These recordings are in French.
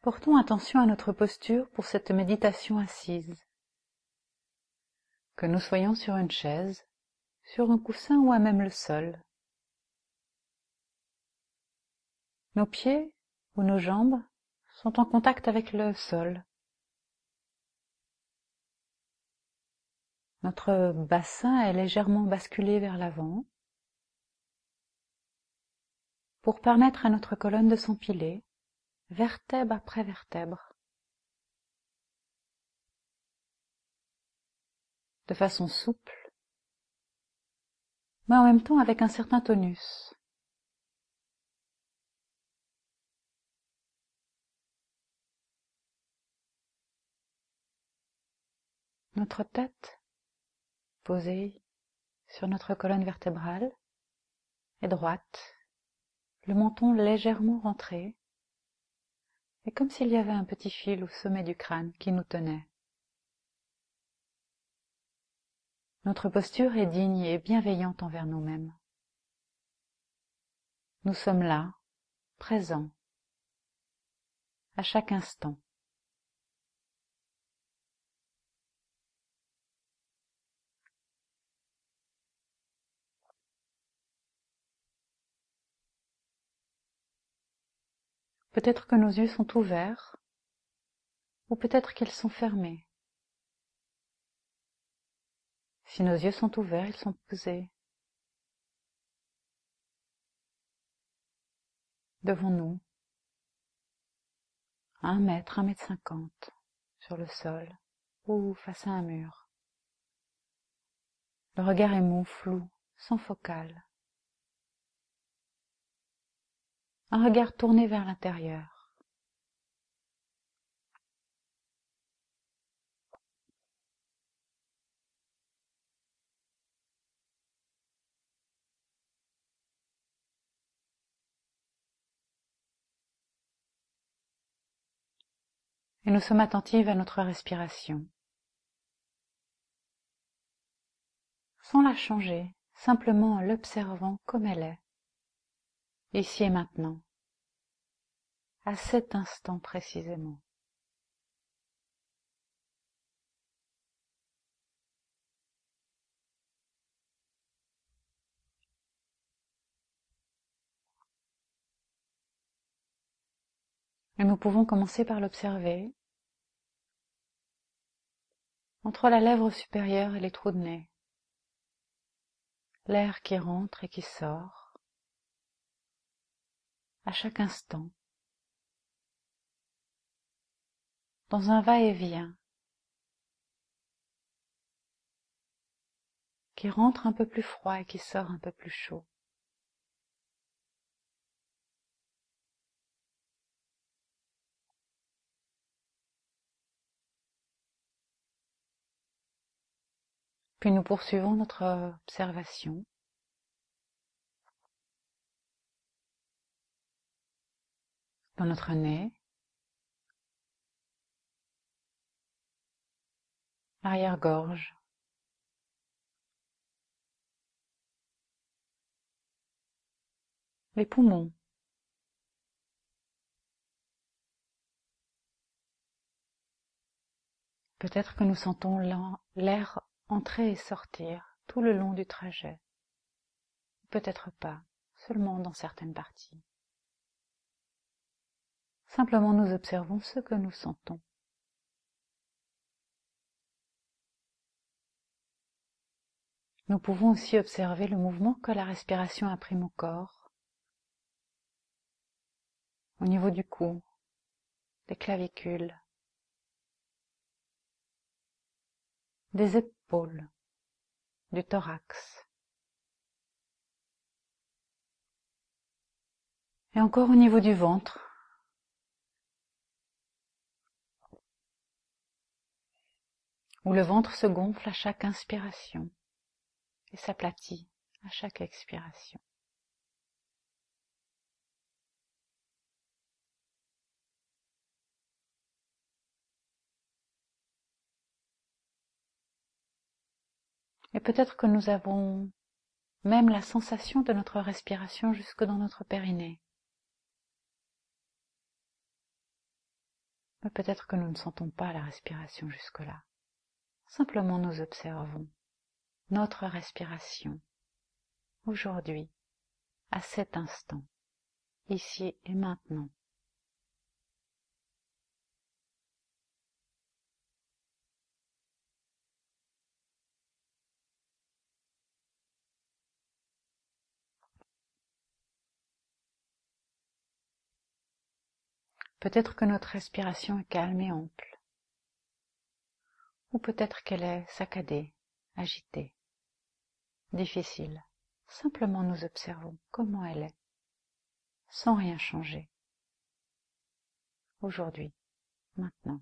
Portons attention à notre posture pour cette méditation assise. Que nous soyons sur une chaise, sur un coussin ou à même le sol. Nos pieds ou nos jambes sont en contact avec le sol. Notre bassin est légèrement basculé vers l'avant pour permettre à notre colonne de s'empiler, vertèbre après vertèbre, de façon souple, mais en même temps avec un certain tonus. Notre tête posée sur notre colonne vertébrale est droite, le menton légèrement rentré, et comme s'il y avait un petit fil au sommet du crâne qui nous tenait. Notre posture est digne et bienveillante envers nous-mêmes. Nous sommes là, présents, à chaque instant. Peut-être que nos yeux sont ouverts, ou peut-être qu'ils sont fermés. Si nos yeux sont ouverts, ils sont posés devant nous, à 1 mètre, 1,50 m, sur le sol ou face à un mur. Le regard est mou, flou, sans focale. Un regard tourné vers l'intérieur. Et nous sommes attentifs à notre respiration. Sans la changer, simplement en l'observant comme elle est, ici et maintenant, à cet instant précisément. Et nous pouvons commencer par l'observer entre la lèvre supérieure et les trous de nez. L'air qui rentre et qui sort, à chaque instant, dans un va-et-vient, qui rentre un peu plus froid et qui sort un peu plus chaud. Puis nous poursuivons notre observation dans notre nez, l'arrière-gorge, les poumons, peut-être que nous sentons l'air entrer et sortir tout le long du trajet, peut-être pas, seulement dans certaines parties. Simplement nous observons ce que nous sentons. Nous pouvons aussi observer le mouvement que la respiration imprime au corps, au niveau du cou, des clavicules, des épaules, du thorax. Et encore au niveau du ventre, où le ventre se gonfle à chaque inspiration et s'aplatit à chaque expiration. Et peut-être que nous avons même la sensation de notre respiration jusque dans notre périnée. Mais peut-être que nous ne sentons pas la respiration jusque-là. Simplement nous observons notre respiration, aujourd'hui, à cet instant, ici et maintenant. Peut-être que notre respiration est calme et ample, ou peut-être qu'elle est saccadée, agitée, difficile. Simplement nous observons comment elle est, sans rien changer, aujourd'hui, maintenant.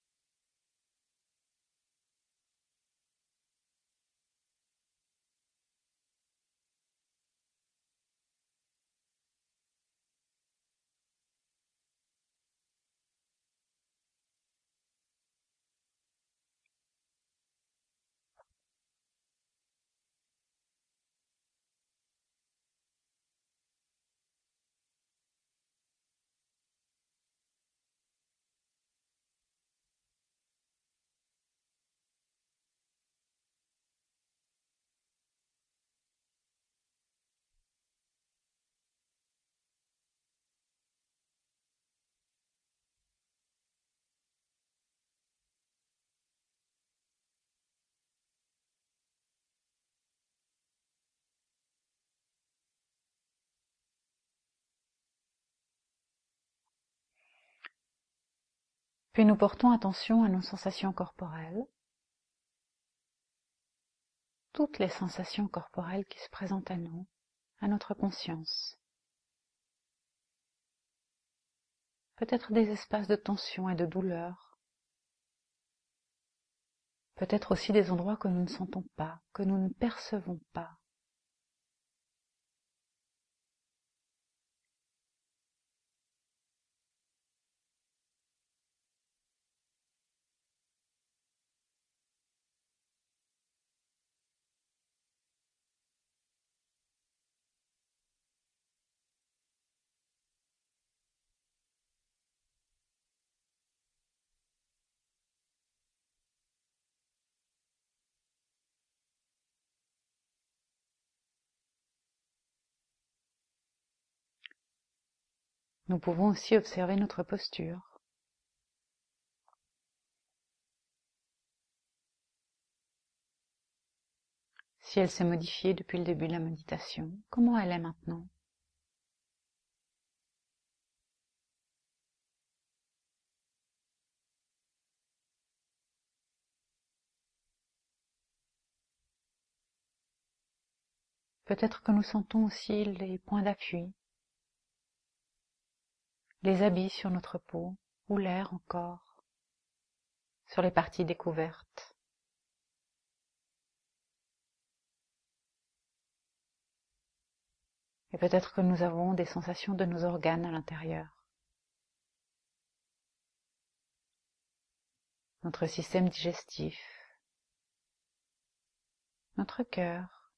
Puis nous portons attention à nos sensations corporelles, toutes les sensations corporelles qui se présentent à nous, à notre conscience. Peut-être des espaces de tension et de douleur, peut-être aussi des endroits que nous ne sentons pas, que nous ne percevons pas. Nous pouvons aussi observer notre posture. Si elle s'est modifiée depuis le début de la méditation, comment elle est maintenant? Peut-être que nous sentons aussi les points d'appui, les habits sur notre peau, ou l'air encore, sur les parties découvertes. Et peut-être que nous avons des sensations de nos organes à l'intérieur. Notre système digestif, notre cœur,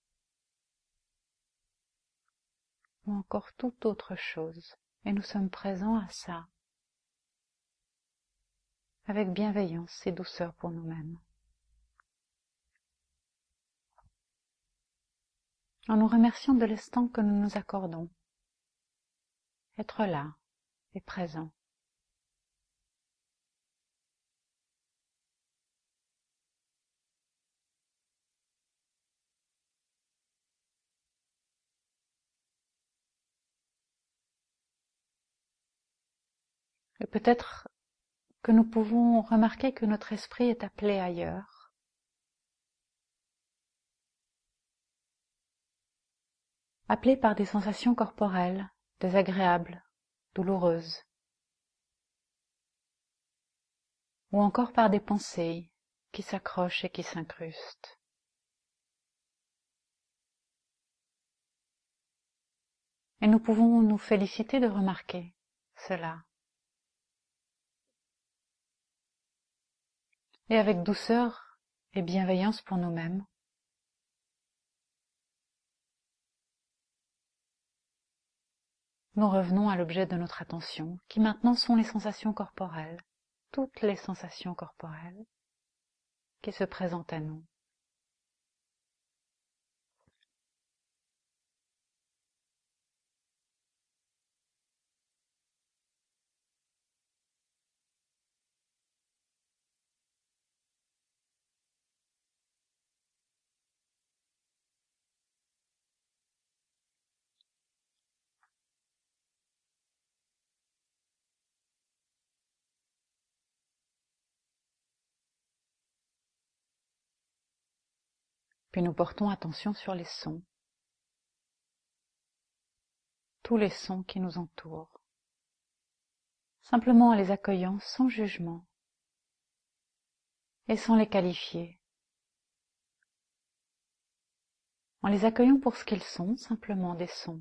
ou encore toute autre chose. Et nous sommes présents à ça, avec bienveillance et douceur pour nous-mêmes. En nous remerciant de l'instant que nous nous accordons. Être là et présent. Et peut-être que nous pouvons remarquer que notre esprit est appelé ailleurs. Appelé par des sensations corporelles, désagréables, douloureuses. Ou encore par des pensées qui s'accrochent et qui s'incrustent. Et nous pouvons nous féliciter de remarquer cela. Et avec douceur et bienveillance pour nous-mêmes, nous revenons à l'objet de notre attention, qui maintenant sont les sensations corporelles. toutes les sensations corporelles qui se présentent à nous. Puis nous portons attention sur les sons, tous les sons qui nous entourent, simplement en les accueillant sans jugement et sans les qualifier, en les accueillant pour ce qu'ils sont, simplement des sons.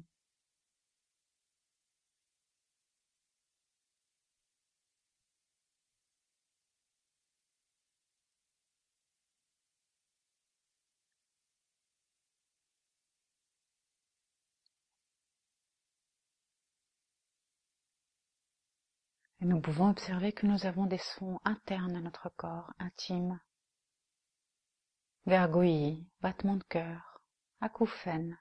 Et nous pouvons observer que nous avons des sons internes à notre corps, intimes. Gargouillis, battements de cœur, acouphènes.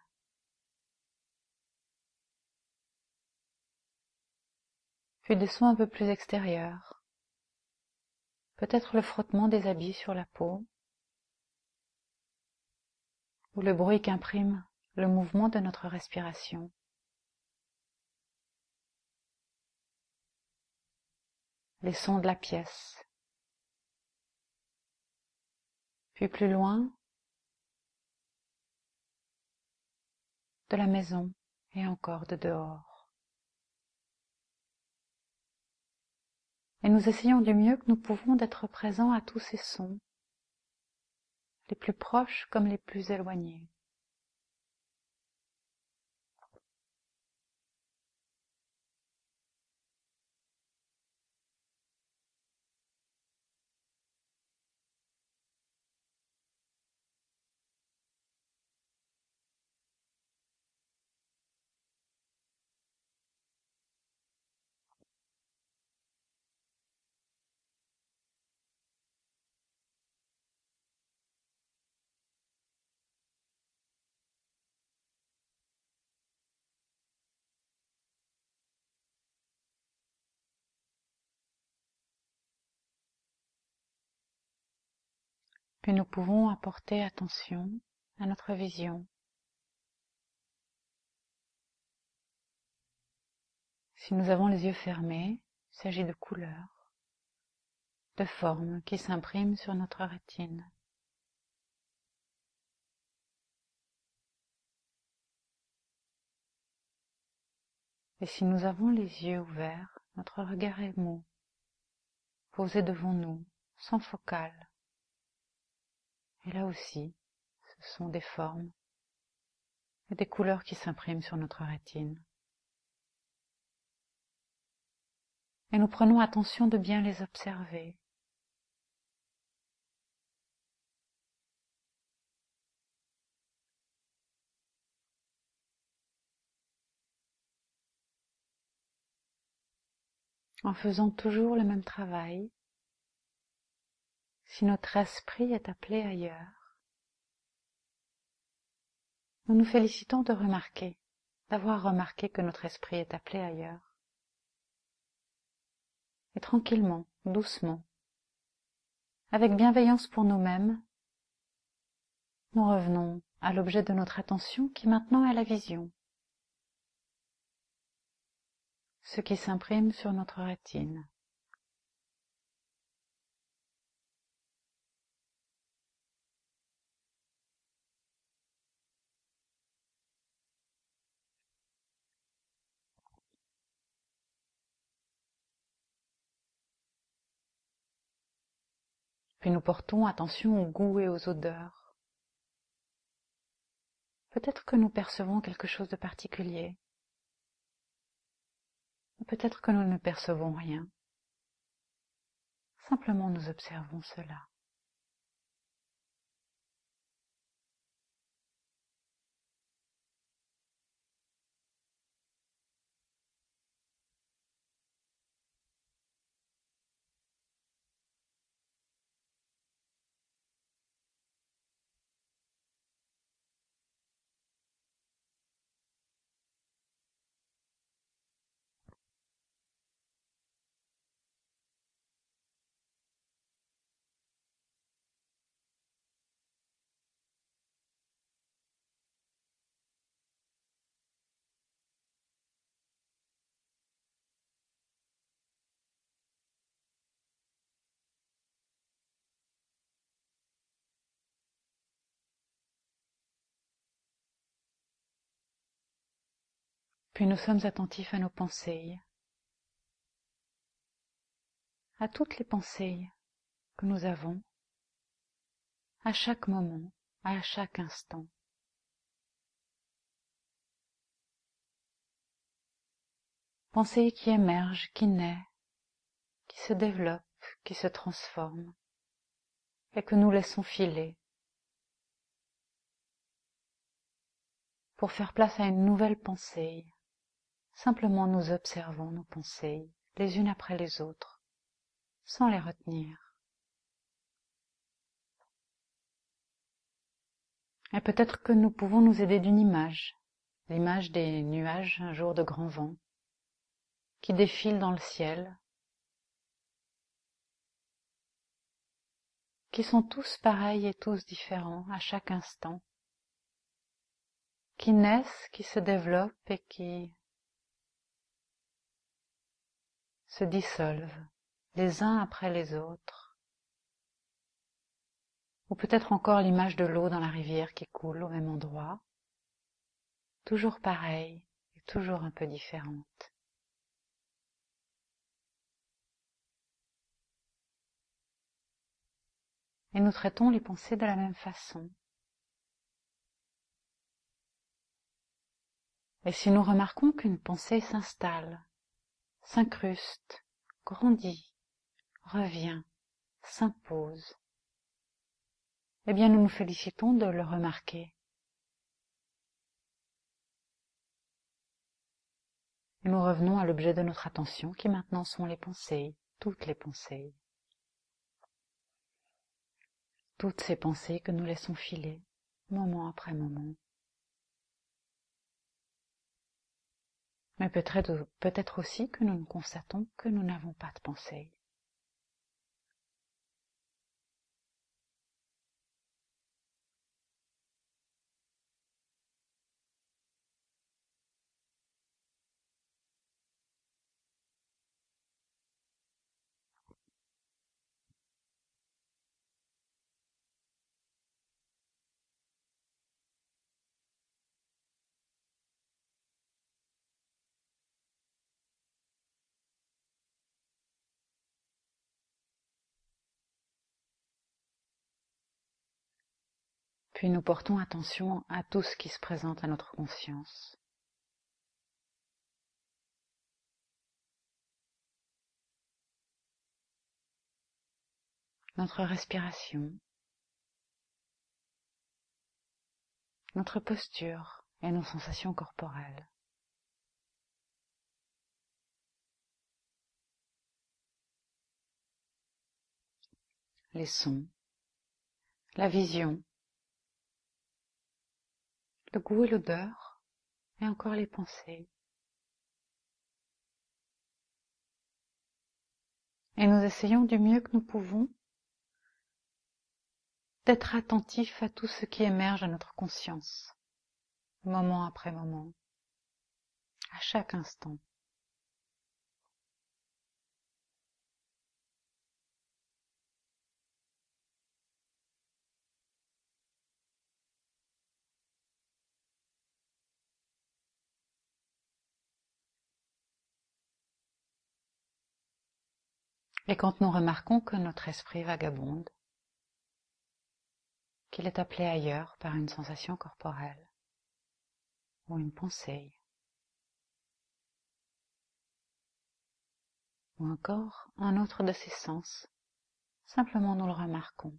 Puis des sons un peu plus extérieurs. Peut-être le frottement des habits sur la peau, ou le bruit qu'imprime le mouvement de notre respiration. Les sons de la pièce. Puis plus loin, de la maison et encore de dehors. Et nous essayons du mieux que nous pouvons d'être présents à tous ces sons, les plus proches comme les plus éloignés. Puis nous pouvons apporter attention à notre vision. Si nous avons les yeux fermés, il s'agit de couleurs, de formes qui s'impriment sur notre rétine. Et si nous avons les yeux ouverts, notre regard est mou, posé devant nous, sans focale. Et là aussi, ce sont des formes et des couleurs qui s'impriment sur notre rétine. Et nous prenons attention de bien les observer. En faisant toujours le même travail, si notre esprit est appelé ailleurs, nous nous félicitons de remarquer, d'avoir remarqué que notre esprit est appelé ailleurs. Et tranquillement, doucement, avec bienveillance pour nous-mêmes, nous revenons à l'objet de notre attention qui maintenant est la vision, ce qui s'imprime sur notre rétine. Puis nous portons attention aux goûts et aux odeurs. Peut-être que nous percevons quelque chose de particulier. Peut-être que nous ne percevons rien. Simplement nous observons cela. Puis nous sommes attentifs à nos pensées, à toutes les pensées que nous avons, à chaque moment, à chaque instant. Pensée qui émerge, qui naît, qui se développe, qui se transforme, et que nous laissons filer, pour faire place à une nouvelle pensée. Simplement nous observons nos pensées, les unes après les autres, sans les retenir. Et peut-être que nous pouvons nous aider d'une image, l'image des nuages un jour de grand vent, qui défilent dans le ciel, qui sont tous pareils et tous différents à chaque instant, qui naissent, qui se développent et qui se dissolvent les uns après les autres. Ou peut-être encore l'image de l'eau dans la rivière qui coule au même endroit, toujours pareille et toujours un peu différente. Et nous traitons les pensées de la même façon. Et si nous remarquons qu'une pensée s'installe, s'incruste, grandit, revient, s'impose, eh bien nous nous félicitons de le remarquer. Et nous revenons à l'objet de notre attention qui maintenant sont les pensées, toutes les pensées. Toutes ces pensées que nous laissons filer, moment après moment. Mais peut-être aussi que nous constatons que nous n'avons pas de pensée. Puis nous portons attention à tout ce qui se présente à notre conscience. Notre respiration, notre posture et nos sensations corporelles. Les sons, la vision, le goût et l'odeur, et encore les pensées. Et nous essayons du mieux que nous pouvons d'être attentifs à tout ce qui émerge à notre conscience, moment après moment, à chaque instant. Et quand nous remarquons que notre esprit vagabonde, qu'il est appelé ailleurs par une sensation corporelle ou une pensée, ou encore un autre de ses sens, simplement nous le remarquons.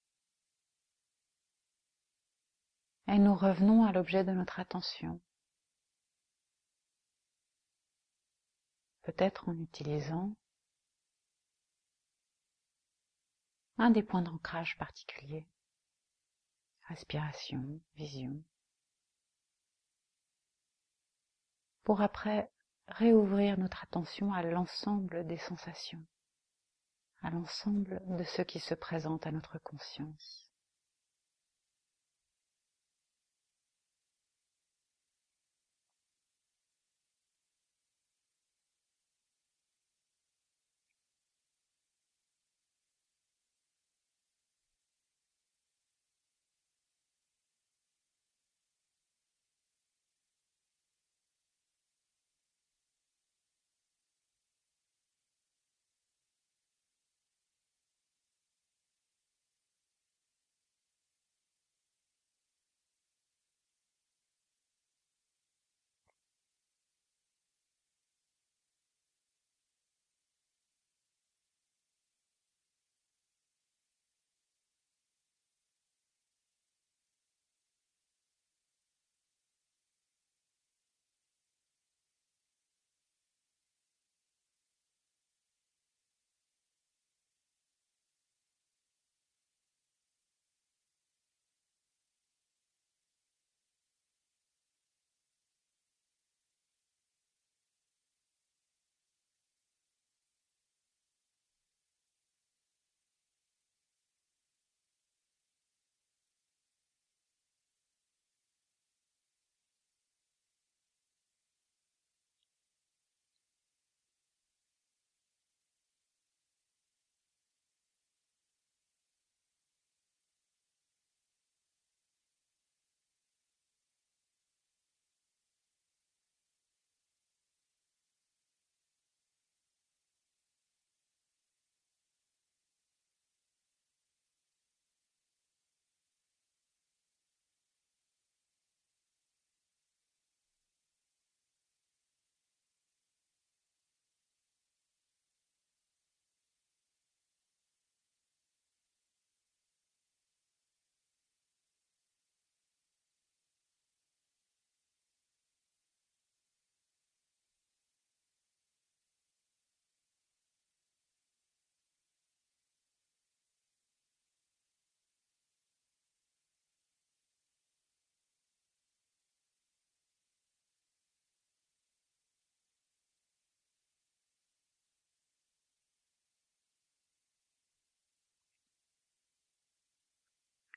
Et nous revenons à l'objet de notre attention, peut-être en utilisant un des points d'ancrage particuliers, respiration, vision, pour après réouvrir notre attention à l'ensemble des sensations, à l'ensemble de ce qui se présente à notre conscience.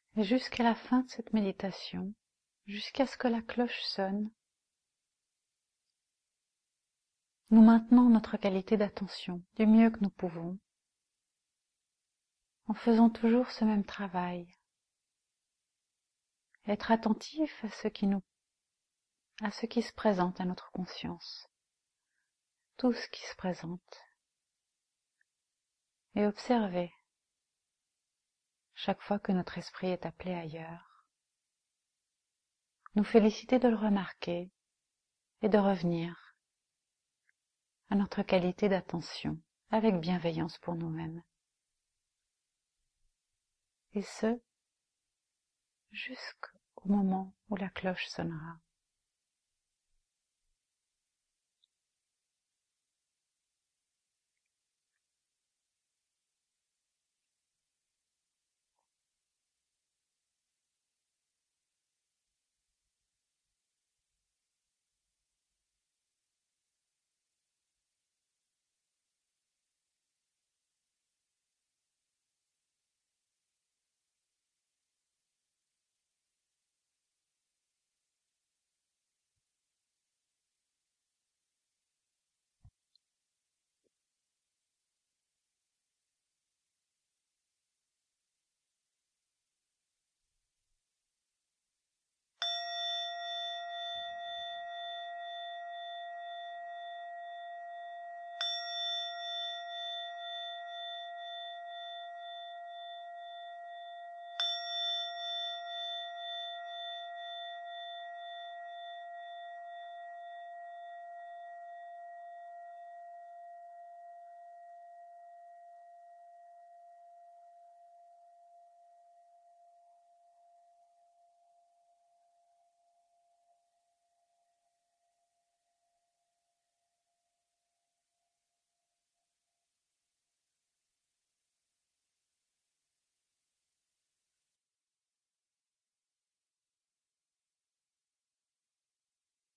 Et jusqu'à la fin de cette méditation, jusqu'à ce que la cloche sonne, nous maintenons notre qualité d'attention du mieux que nous pouvons, en faisant toujours ce même travail. Être attentif à ce qui se présente à notre conscience, tout ce qui se présente, et observer chaque fois que notre esprit est appelé ailleurs, nous féliciter de le remarquer et de revenir à notre qualité d'attention avec bienveillance pour nous-mêmes. Et ce, jusqu'au moment où la cloche sonnera.